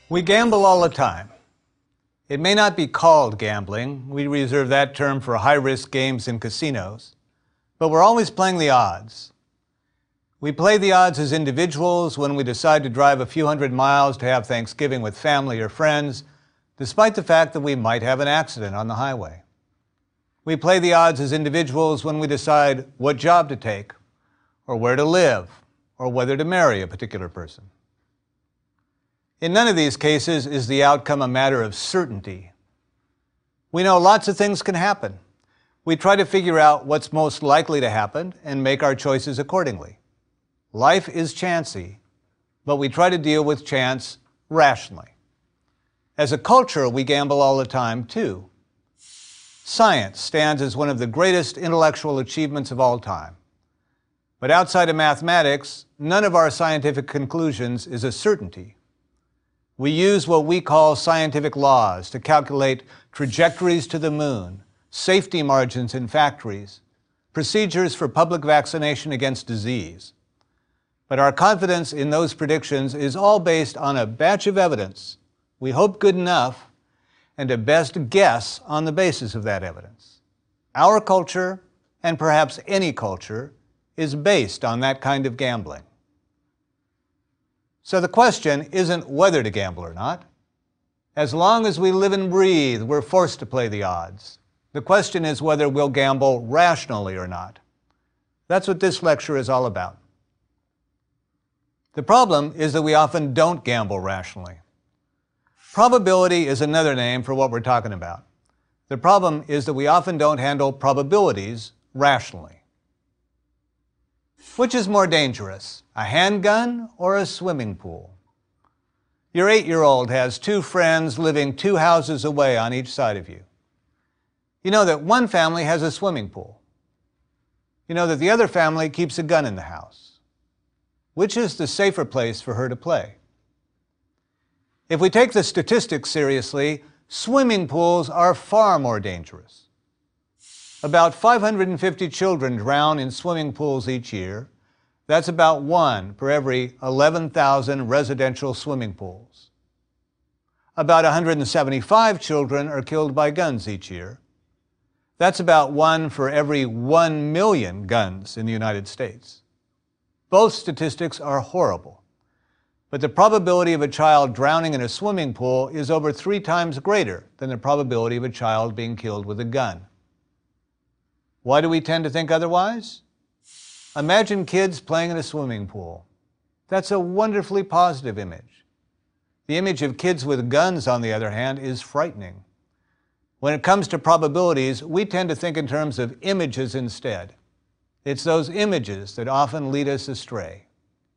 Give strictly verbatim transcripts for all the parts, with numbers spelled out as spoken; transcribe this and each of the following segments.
We gamble all the time. It may not be called gambling. We reserve that term for high-risk games in casinos. But we're always playing the odds. We play the odds as individuals when we decide to drive a few hundred miles to have Thanksgiving with family or friends, despite the fact that we might have an accident on the highway. We play the odds as individuals when we decide what job to take, or where to live, or whether to marry a particular person. In none of these cases is the outcome a matter of certainty. We know lots of things can happen. We try to figure out what's most likely to happen and make our choices accordingly. Life is chancy, but we try to deal with chance rationally. As a culture, we gamble all the time, too. Science stands as one of the greatest intellectual achievements of all time. But outside of mathematics, none of our scientific conclusions is a certainty. We use what we call scientific laws to calculate trajectories to the moon, safety margins in factories, procedures for public vaccination against disease. But our confidence in those predictions is all based on a batch of evidence, we hope good enough, and a best guess on the basis of that evidence. Our culture, and perhaps any culture, is based on that kind of gambling. So the question isn't whether to gamble or not. As long as we live and breathe, we're forced to play the odds. The question is whether we'll gamble rationally or not. That's what this lecture is all about. The problem is that we often don't gamble rationally. Probability is another name for what we're talking about. The problem is that we often don't handle probabilities rationally. Which is more dangerous, a handgun or a swimming pool? Your eight-year-old has two friends living two houses away on each side of you. You know that one family has a swimming pool. You know that the other family keeps a gun in the house. Which is the safer place for her to play? If we take the statistics seriously, swimming pools are far more dangerous. About five hundred fifty children drown in swimming pools each year. That's about one per every eleven thousand residential swimming pools. About one hundred seventy-five children are killed by guns each year. That's about one for every one million guns in the United States. Both statistics are horrible, but the probability of a child drowning in a swimming pool is over three times greater than the probability of a child being killed with a gun. Why do we tend to think otherwise? Imagine kids playing in a swimming pool. That's a wonderfully positive image. The image of kids with guns, on the other hand, is frightening. When it comes to probabilities, we tend to think in terms of images instead. It's those images that often lead us astray.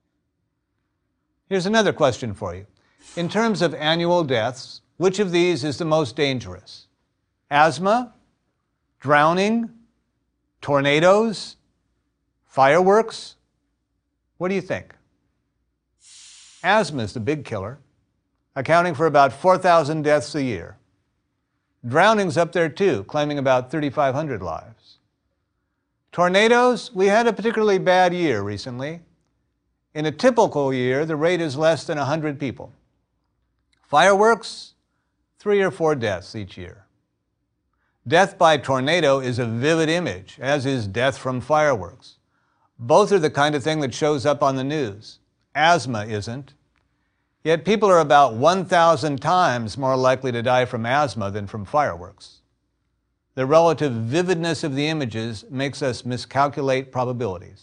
Here's another question for you. In terms of annual deaths, which of these is the most dangerous? Asthma? Drowning? Tornadoes? Fireworks? What do you think? Asthma is the big killer, accounting for about four thousand deaths a year. Drowning's up there too, claiming about thirty-five hundred lives. Tornadoes, we had a particularly bad year recently. In a typical year, the rate is less than one hundred people. Fireworks, three or four deaths each year. Death by tornado is a vivid image, as is death from fireworks. Both are the kind of thing that shows up on the news. Asthma isn't. Yet people are about one thousand times more likely to die from asthma than from fireworks. The relative vividness of the images makes us miscalculate probabilities.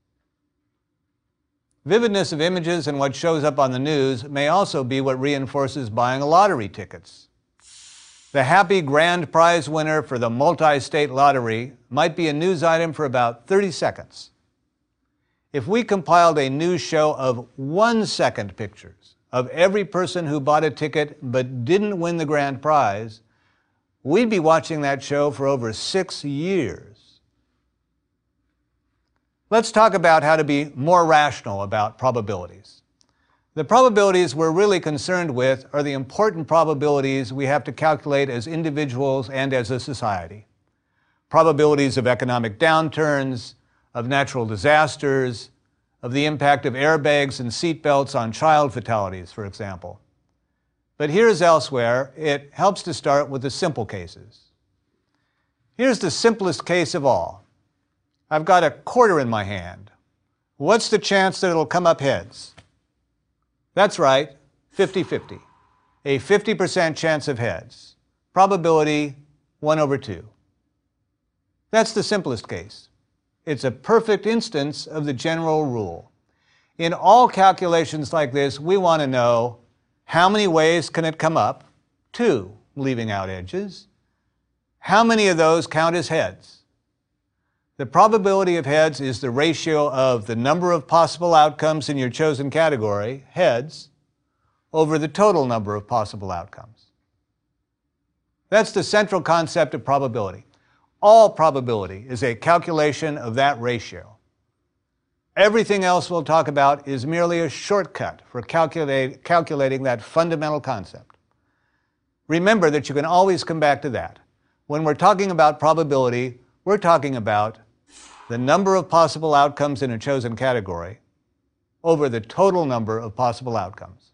Vividness of images and what shows up on the news may also be what reinforces buying lottery tickets. The happy grand prize winner for the multi-state lottery might be a news item for about thirty seconds. If we compiled a news show of one-second pictures of every person who bought a ticket but didn't win the grand prize, we'd be watching that show for over six years. Let's talk about how to be more rational about probabilities. The probabilities we're really concerned with are the important probabilities we have to calculate as individuals and as a society. Probabilities of economic downturns, of natural disasters, of the impact of airbags and seatbelts on child fatalities, for example. But here as elsewhere, it helps to start with the simple cases. Here's the simplest case of all. I've got a quarter in my hand. What's the chance that it'll come up heads? That's right, fifty fifty. A fifty percent chance of heads. Probability one over two. That's the simplest case. It's a perfect instance of the general rule. In all calculations like this, we want to know how many ways can it come up? Two, leaving out edges. How many of those count as heads? The probability of heads is the ratio of the number of possible outcomes in your chosen category, heads, over the total number of possible outcomes. That's the central concept of probability. All probability is a calculation of that ratio. Everything else we'll talk about is merely a shortcut for calculate, calculating that fundamental concept. Remember that you can always come back to that. When we're talking about probability, we're talking about the number of possible outcomes in a chosen category over the total number of possible outcomes.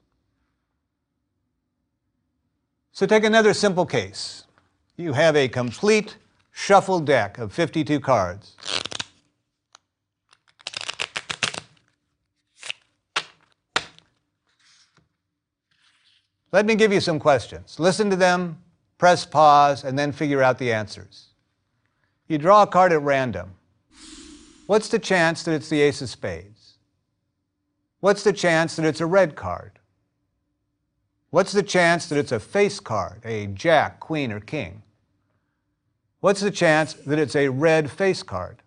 So take another simple case. You have a complete shuffled deck of fifty-two cards. Let me give you some questions. Listen to them, press pause, and then figure out the answers. You draw a card at random. What's the chance that it's the ace of spades? What's the chance that it's a red card? What's the chance that it's a face card, a jack, queen, or king? What's the chance that it's a red face card?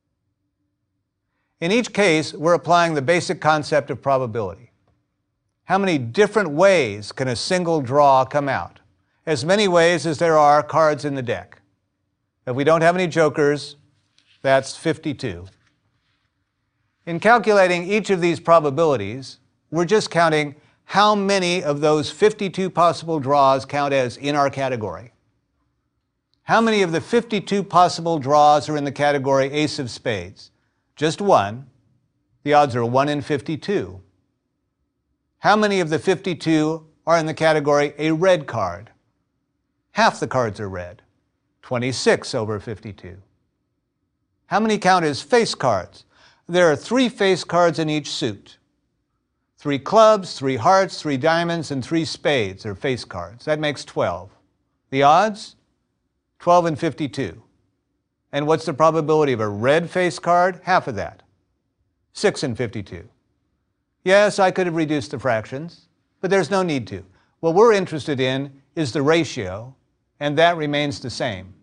In each case, we're applying the basic concept of probability. How many different ways can a single draw come out? As many ways as there are cards in the deck. If we don't have any jokers, that's fifty-two. In calculating each of these probabilities, we're just counting how many of those fifty-two possible draws count as in our category. How many of the fifty-two possible draws are in the category ace of spades? Just one. The odds are one in fifty-two. How many of the fifty-two are in the category a red card? Half the cards are red. twenty-six over fifty-two. How many count as face cards? There are three face cards in each suit. Three clubs, three hearts, three diamonds, and three spades are face cards. That makes twelve. The odds? twelve in fifty-two. And what's the probability of a red face card? Half of that. six in fifty-two. Yes, I could have reduced the fractions, but there's no need to. What we're interested in is the ratio, and that remains the same.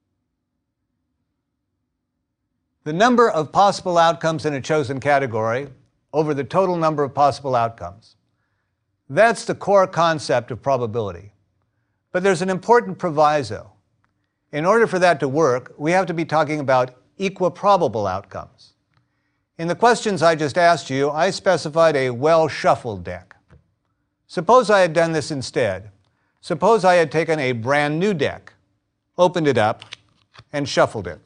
The number of possible outcomes in a chosen category over the total number of possible outcomes. That's the core concept of probability. But there's an important proviso. In order for that to work, we have to be talking about equiprobable outcomes. In the questions I just asked you, I specified a well-shuffled deck. Suppose I had done this instead. Suppose I had taken a brand new deck, opened it up, and shuffled it.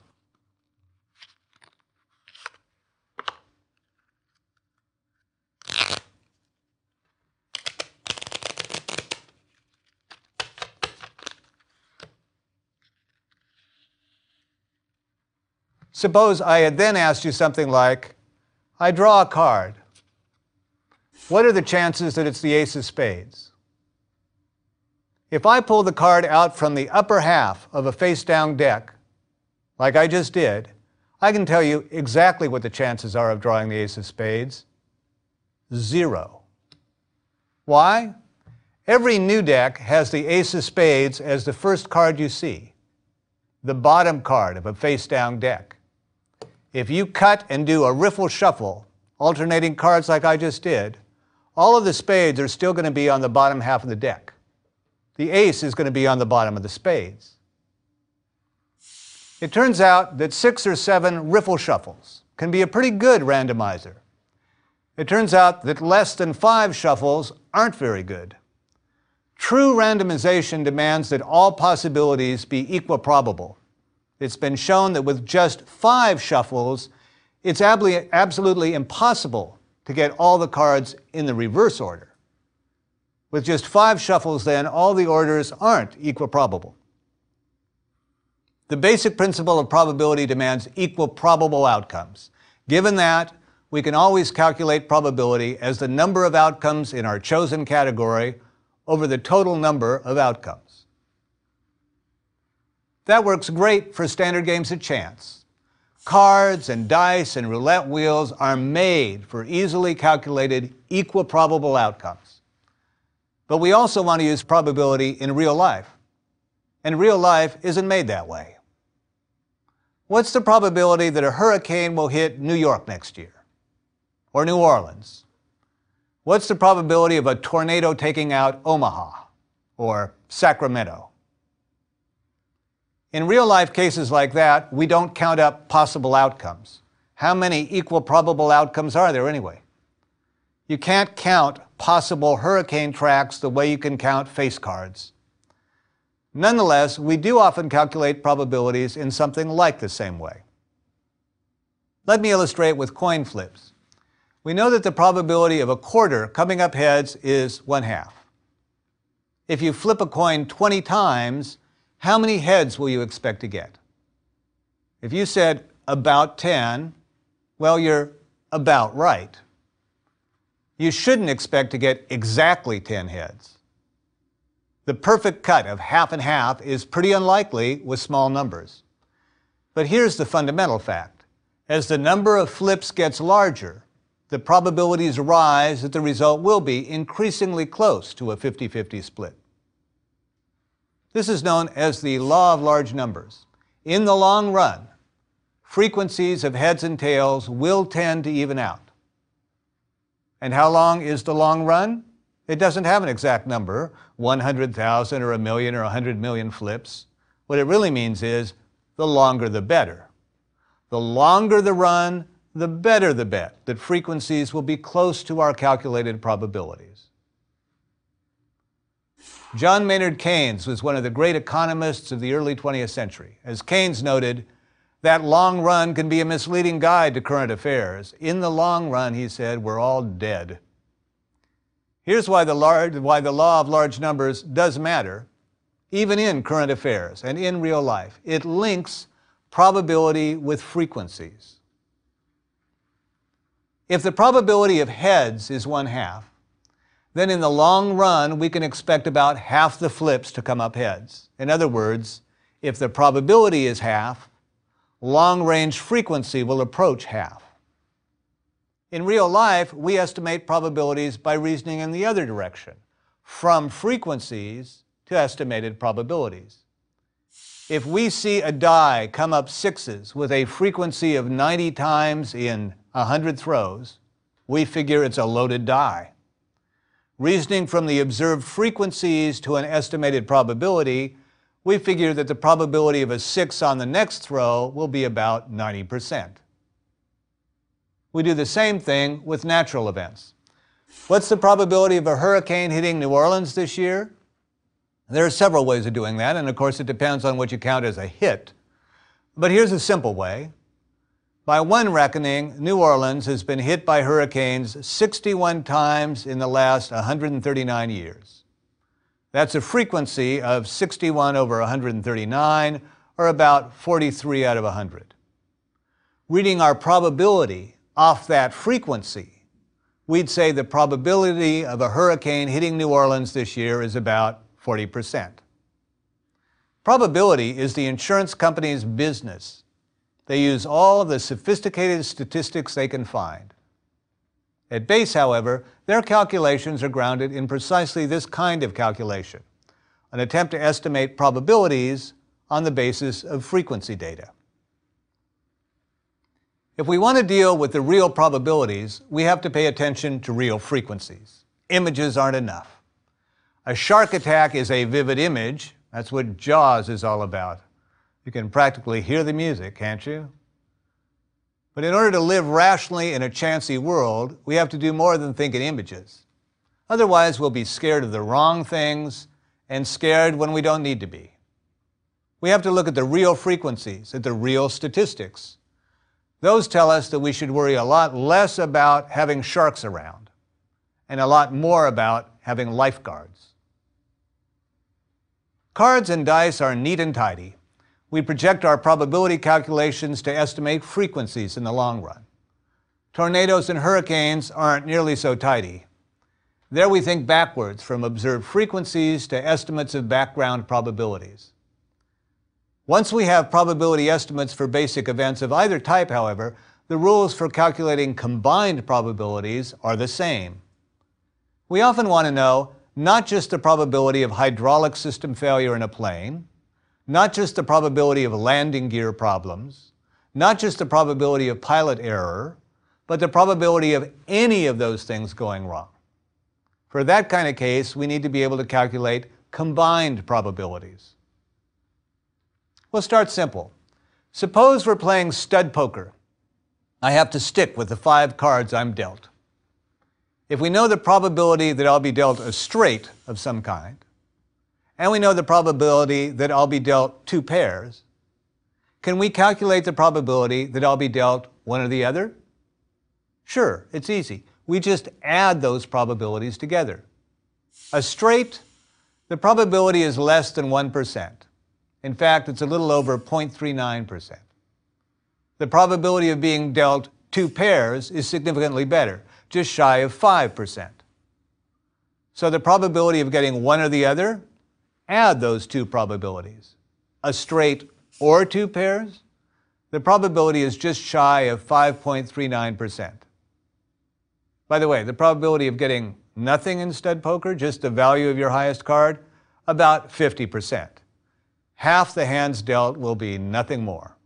Suppose I had then asked you something like, I draw a card. What are the chances that it's the ace of spades? If I pull the card out from the upper half of a face-down deck, like I just did, I can tell you exactly what the chances are of drawing the ace of spades. Zero. Why? Every new deck has the ace of spades as the first card you see, the bottom card of a face-down deck. If you cut and do a riffle shuffle, alternating cards like I just did, all of the spades are still going to be on the bottom half of the deck. The ace is going to be on the bottom of the spades. It turns out that six or seven riffle shuffles can be a pretty good randomizer. It turns out that less than five shuffles aren't very good. True randomization demands that all possibilities be equiprobable. It's been shown that with just five shuffles, it's absolutely impossible to get all the cards in the reverse order. With just five shuffles, then, all the orders aren't equiprobable. The basic principle of probability demands equal probable outcomes. Given that, we can always calculate probability as the number of outcomes in our chosen category over the total number of outcomes. That works great for standard games of chance. Cards and dice and roulette wheels are made for easily calculated equal probable outcomes. But we also want to use probability in real life. And real life isn't made that way. What's the probability that a hurricane will hit New York next year? Or New Orleans? What's the probability of a tornado taking out Omaha or Sacramento? In real-life cases like that, we don't count up possible outcomes. How many equal probable outcomes are there anyway? You can't count possible hurricane tracks the way you can count face cards. Nonetheless, we do often calculate probabilities in something like the same way. Let me illustrate with coin flips. We know that the probability of a quarter coming up heads is one half. If you flip a coin twenty times, how many heads will you expect to get? If you said about ten, well, you're about right. You shouldn't expect to get exactly ten heads. The perfect cut of half and half is pretty unlikely with small numbers. But here's the fundamental fact. As the number of flips gets larger, the probabilities rise that the result will be increasingly close to a fifty-fifty split. This is known as the law of large numbers. In the long run, frequencies of heads and tails will tend to even out. And how long is the long run? It doesn't have an exact number, one hundred thousand or a million or one hundred million flips. What it really means is the longer the better. The longer the run, the better the bet that frequencies will be close to our calculated probabilities. John Maynard Keynes was one of the great economists of the early twentieth century. As Keynes noted, that long run can be a misleading guide to current affairs. In the long run, he said, we're all dead. Here's why the, large, why the law of large numbers does matter, even in current affairs and in real life. It links probability with frequencies. If the probability of heads is one half, then in the long run, we can expect about half the flips to come up heads. In other words, if the probability is half, long-range frequency will approach half. In real life, we estimate probabilities by reasoning in the other direction, from frequencies to estimated probabilities. If we see a die come up sixes with a frequency of ninety times in one hundred throws, we figure it's a loaded die. Reasoning from the observed frequencies to an estimated probability, we figure that the probability of a six on the next throw will be about ninety percent. We do the same thing with natural events. What's the probability of a hurricane hitting New Orleans this year? There are several ways of doing that, and of course it depends on what you count as a hit. But here's a simple way. By one reckoning, New Orleans has been hit by hurricanes sixty-one times in the last one hundred thirty-nine years. That's a frequency of sixty-one over one hundred thirty-nine, or about forty-three out of one hundred. Reading our probability off that frequency, we'd say the probability of a hurricane hitting New Orleans this year is about forty percent. Probability is the insurance company's business. They use all of the sophisticated statistics they can find. At base, however, their calculations are grounded in precisely this kind of calculation, an attempt to estimate probabilities on the basis of frequency data. If we want to deal with the real probabilities, we have to pay attention to real frequencies. Images aren't enough. A shark attack is a vivid image. That's what Jaws is all about. You can practically hear the music, can't you? But in order to live rationally in a chancy world, we have to do more than think in images. Otherwise, we'll be scared of the wrong things and scared when we don't need to be. We have to look at the real frequencies, at the real statistics. Those tell us that we should worry a lot less about having sharks around and a lot more about having lifeguards. Cards and dice are neat and tidy. We project our probability calculations to estimate frequencies in the long run. Tornadoes and hurricanes aren't nearly so tidy. There we think backwards from observed frequencies to estimates of background probabilities. Once we have probability estimates for basic events of either type, however, the rules for calculating combined probabilities are the same. We often want to know not just the probability of hydraulic system failure in a plane, not just the probability of landing gear problems, not just the probability of pilot error, but the probability of any of those things going wrong. For that kind of case, we need to be able to calculate combined probabilities. We'll start simple. Suppose we're playing stud poker. I have to stick with the five cards I'm dealt. If we know the probability that I'll be dealt a straight of some kind, and we know the probability that I'll be dealt two pairs, can we calculate the probability that I'll be dealt one or the other? Sure, it's easy. We just add those probabilities together. A straight, the probability is less than one percent. In fact, it's a little over zero point three nine percent. The probability of being dealt two pairs is significantly better, just shy of five percent. So the probability of getting one or the other, add those two probabilities. A straight or two pairs, the probability is just shy of five point three nine percent. By the way, the probability of getting nothing in stud poker, just the value of your highest card, about fifty percent. Half the hands dealt will be nothing more.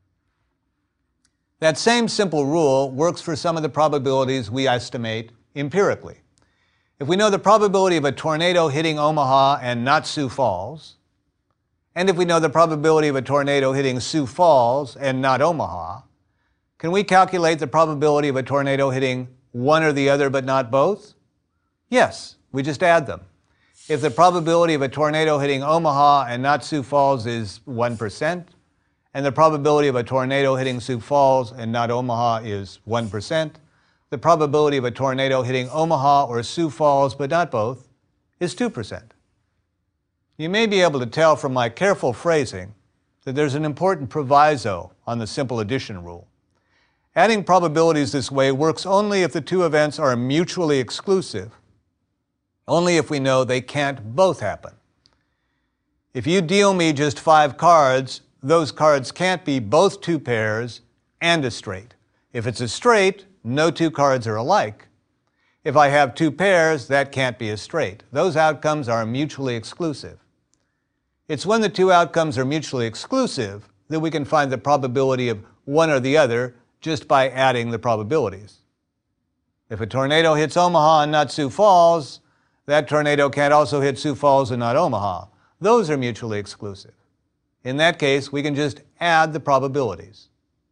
That same simple rule works for some of the probabilities we estimate empirically. If we know the probability of a tornado hitting Omaha and not Sioux Falls, and if we know the probability of a tornado hitting Sioux Falls and not Omaha, can we calculate the probability of a tornado hitting one or the other but not both? Yes, we just add them. If the probability of a tornado hitting Omaha and not Sioux Falls is one percent, and the probability of a tornado hitting Sioux Falls and not Omaha is one percent, the probability of a tornado hitting Omaha or Sioux Falls but not both is two percent. You may be able to tell from my careful phrasing that there's an important proviso on the simple addition rule. Adding probabilities this way works only if the two events are mutually exclusive, only if we know they can't both happen. If you deal me just five cards, those cards can't be both two pairs and a straight. If it's a straight, no two cards are alike. If I have two pairs, that can't be a straight. Those outcomes are mutually exclusive. It's when the two outcomes are mutually exclusive that we can find the probability of one or the other just by adding the probabilities. If a tornado hits Omaha and not Sioux Falls, that tornado can't also hit Sioux Falls and not Omaha. Those are mutually exclusive. In that case, we can just add the probabilities.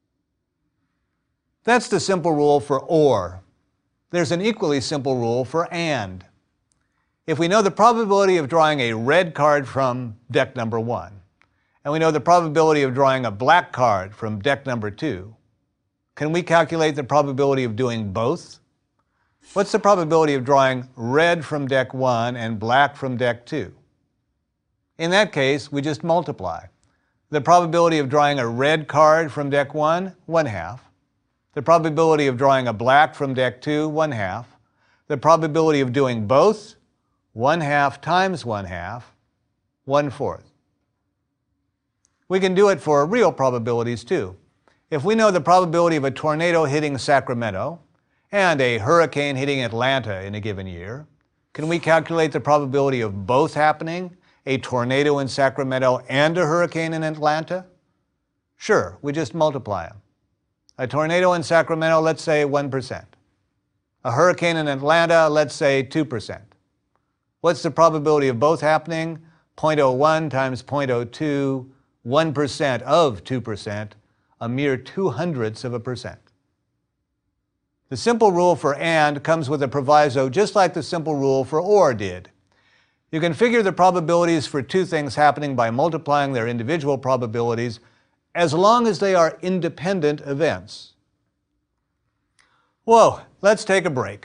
That's the simple rule for or. There's an equally simple rule for and. If we know the probability of drawing a red card from deck number one, and we know the probability of drawing a black card from deck number two, can we calculate the probability of doing both? What's the probability of drawing red from deck one and black from deck two? In that case, we just multiply. The probability of drawing a red card from deck one, one half. The probability of drawing a black from deck two, one half. The probability of doing both, one half times one half, one fourth. We can do it for real probabilities too. If we know the probability of a tornado hitting Sacramento and a hurricane hitting Atlanta in a given year, can we calculate the probability of both happening, a tornado in Sacramento and a hurricane in Atlanta? Sure, we just multiply them. A tornado in Sacramento, let's say one percent. A hurricane in Atlanta, let's say two percent. What's the probability of both happening? zero point zero one times zero point zero two, one percent of two percent, a mere two hundredths of a percent. The simple rule for and comes with a proviso just like the simple rule for or did. You can figure the probabilities for two things happening by multiplying their individual probabilities as long as they are independent events. Whoa, let's take a break.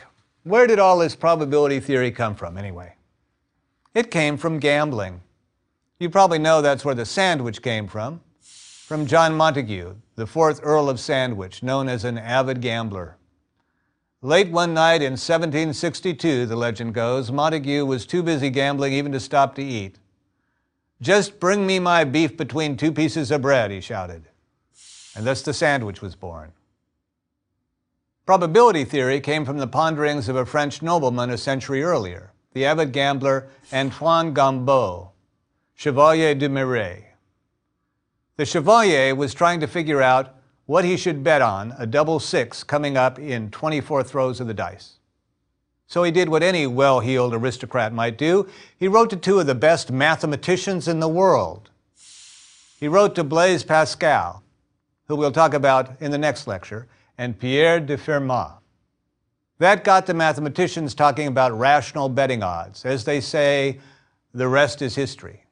Where did all this probability theory come from, anyway? It came from gambling. You probably know that's where the sandwich came from, from John Montague, the fourth Earl of Sandwich, known as an avid gambler. Late one night in seventeen sixty-two, the legend goes, Montague was too busy gambling even to stop to eat. "Just bring me my beef between two pieces of bread," he shouted. And thus the sandwich was born. Probability theory came from the ponderings of a French nobleman a century earlier, the avid gambler Antoine Gambeau, Chevalier de Marais. The Chevalier was trying to figure out what he should bet on a double six coming up in twenty-four throws of the dice. So he did what any well-heeled aristocrat might do. He wrote to two of the best mathematicians in the world. He wrote to Blaise Pascal, who we'll talk about in the next lecture, and Pierre de Fermat. That got the mathematicians talking about rational betting odds. As they say, the rest is history.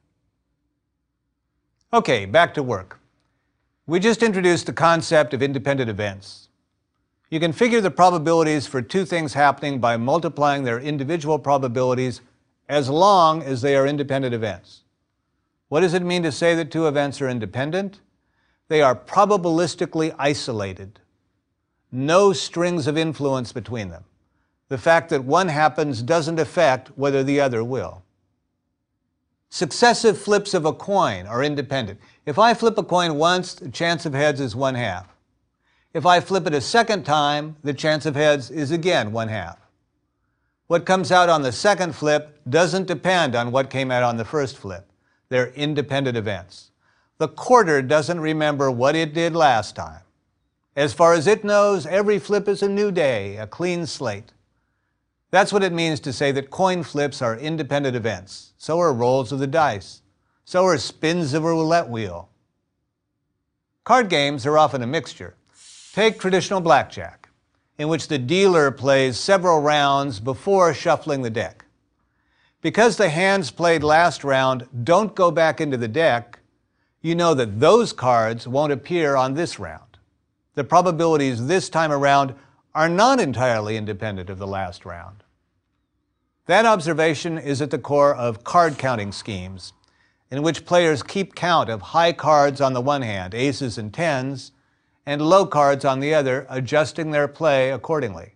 Okay, back to work. We just introduced the concept of independent events. You can figure the probabilities for two things happening by multiplying their individual probabilities as long as they are independent events. What does it mean to say that two events are independent? They are probabilistically isolated. No strings of influence between them. The fact that one happens doesn't affect whether the other will. Successive flips of a coin are independent. If I flip a coin once, the chance of heads is one half. If I flip it a second time, the chance of heads is again one half. What comes out on the second flip doesn't depend on what came out on the first flip. They're independent events. The quarter doesn't remember what it did last time. As far as it knows, every flip is a new day, a clean slate. That's what it means to say that coin flips are independent events. So are rolls of the dice. So are spins of a roulette wheel. Card games are often a mixture. Take traditional blackjack, in which the dealer plays several rounds before shuffling the deck. Because the hands played last round don't go back into the deck, you know that those cards won't appear on this round. The probabilities this time around are not entirely independent of the last round. That observation is at the core of card counting schemes, in which players keep count of high cards on the one hand, aces and tens, and low cards on the other, adjusting their play accordingly.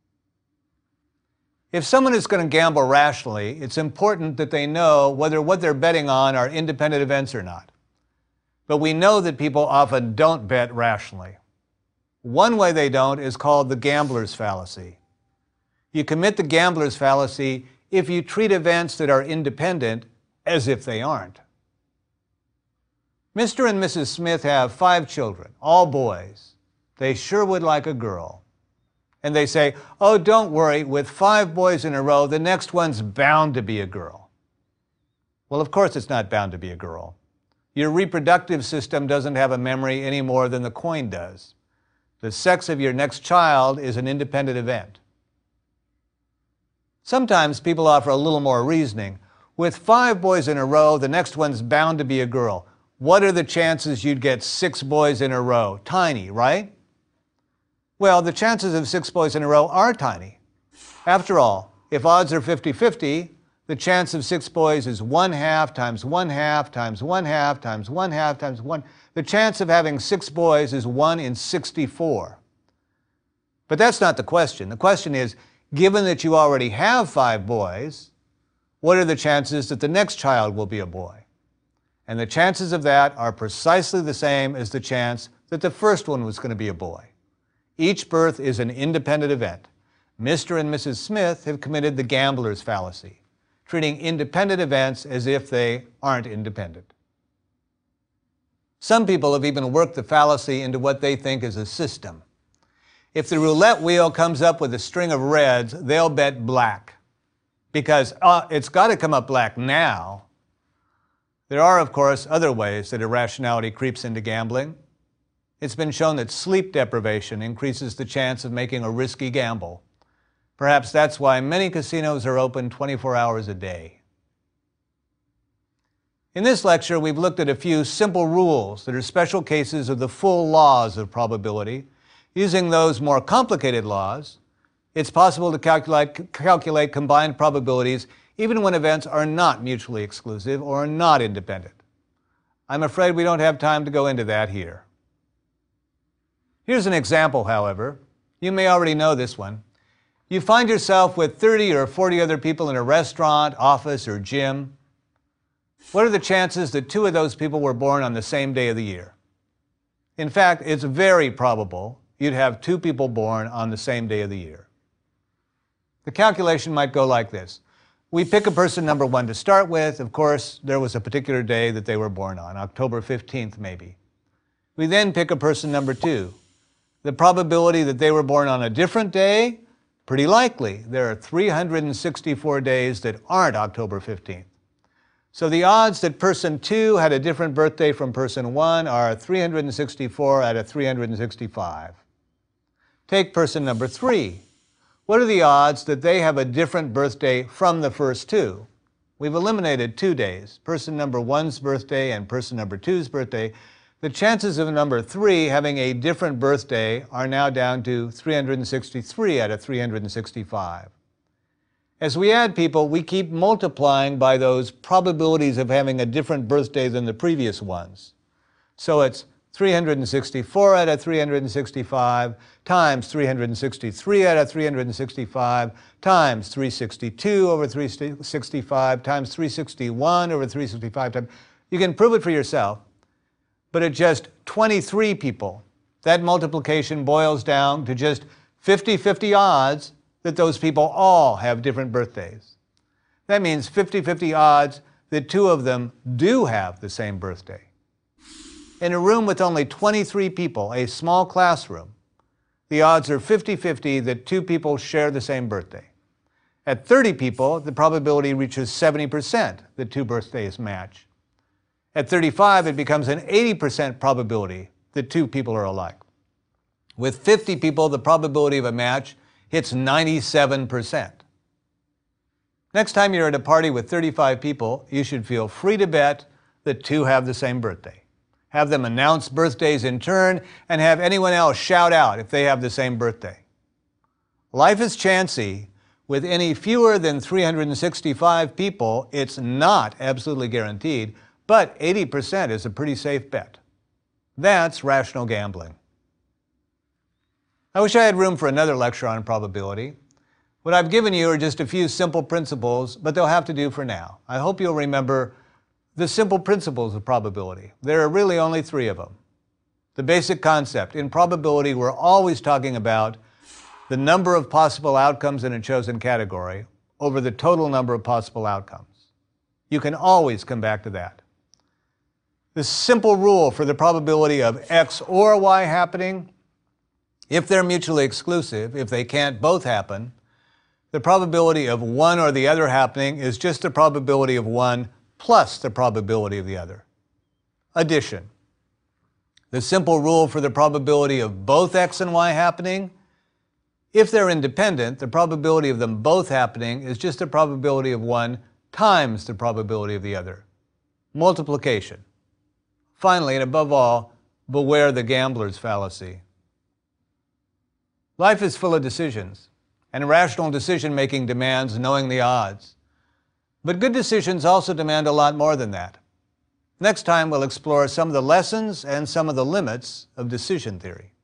If someone is going to gamble rationally, it's important that they know whether what they're betting on are independent events or not. But we know that people often don't bet rationally. One way they don't is called the gambler's fallacy. You commit the gambler's fallacy if you treat events that are independent as if they aren't. Mister and Missus Smith have five children, all boys. They sure would like a girl. And they say, "Oh, don't worry, with five boys in a row, the next one's bound to be a girl." Well, of course it's not bound to be a girl. Your reproductive system doesn't have a memory any more than the coin does. The sex of your next child is an independent event. Sometimes people offer a little more reasoning. With five boys in a row, the next one's bound to be a girl. What are the chances you'd get six boys in a row? Tiny, right? Well, the chances of six boys in a row are tiny. After all, if odds are fifty-fifty, the chance of six boys is one half times one half times one half times one half times one. The chance of having six boys is one in sixty-four. But that's not the question. The question is, given that you already have five boys, what are the chances that the next child will be a boy? And the chances of that are precisely the same as the chance that the first one was going to be a boy. Each birth is an independent event. Mister and Missus Smith have committed the gambler's fallacy, treating independent events as if they aren't independent. Some people have even worked the fallacy into what they think is a system. If the roulette wheel comes up with a string of reds, they'll bet black, because uh, it's got to come up black now. There are, of course, other ways that irrationality creeps into gambling. It's been shown that sleep deprivation increases the chance of making a risky gamble. Perhaps that's why many casinos are open twenty-four hours a day. In this lecture, we've looked at a few simple rules that are special cases of the full laws of probability. Using those more complicated laws, It's possible to calculate, calculate combined probabilities even when events are not mutually exclusive or not independent. I'm afraid we don't have time to go into that here. Here's an example, however. You may already know this one. You find yourself with thirty or forty other people in a restaurant, office, or gym. What are the chances that two of those people were born on the same day of the year? In fact, it's very probable you'd have two people born on the same day of the year. The calculation might go like this. We pick a person number one to start with. Of course, there was a particular day that they were born on, October fifteenth maybe. We then pick a person number two. The probability that they were born on a different day, pretty likely. There are three hundred sixty-four days that aren't October fifteenth. So the odds that person two had a different birthday from person one are three hundred sixty-four out of three hundred sixty-five. Take person number three. What are the odds that they have a different birthday from the first two? We've eliminated two days, person number one's birthday and person number two's birthday. The chances of number three having a different birthday are now down to three hundred sixty-three out of three hundred sixty-five. As we add people, we keep multiplying by those probabilities of having a different birthday than the previous ones. So it's three hundred sixty-four out of three hundred sixty-five times three hundred sixty-three out of three hundred sixty-five times three hundred sixty-two over three hundred sixty-five times three hundred sixty-one over three hundred sixty-five times. You can prove it for yourself. But at just twenty-three people, that multiplication boils down to just fifty-fifty odds that those people all have different birthdays. That means fifty-fifty odds that two of them do have the same birthday. In a room with only twenty-three people, a small classroom, the odds are fifty-fifty that two people share the same birthday. At thirty people, the probability reaches seventy percent that two birthdays match. At thirty-five, it becomes an eighty percent probability that two people are alike. With fifty people, the probability of a match hits ninety-seven percent. Next time you're at a party with thirty-five people, you should feel free to bet that two have the same birthday. Have them announce birthdays in turn and have anyone else shout out if they have the same birthday. Life is chancy. With any fewer than three hundred sixty-five people, it's not absolutely guaranteed, but eighty percent is a pretty safe bet. That's rational gambling. I wish I had room for another lecture on probability. What I've given you are just a few simple principles, but they'll have to do for now. I hope you'll remember the simple principles of probability. There are really only three of them. The basic concept. In probability, we're always talking about the number of possible outcomes in a chosen category over the total number of possible outcomes. You can always come back to that. The simple rule for the probability of X or Y happening, if they're mutually exclusive, if they can't both happen, the probability of one or the other happening is just the probability of one plus the probability of the other. Addition. The simple rule for the probability of both X and Y happening, if they're independent, the probability of them both happening is just the probability of one times the probability of the other. Multiplication. Finally, and above all, beware the gambler's fallacy. Life is full of decisions, and rational decision-making demands knowing the odds. But good decisions also demand a lot more than that. Next time, we'll explore some of the lessons and some of the limits of decision theory.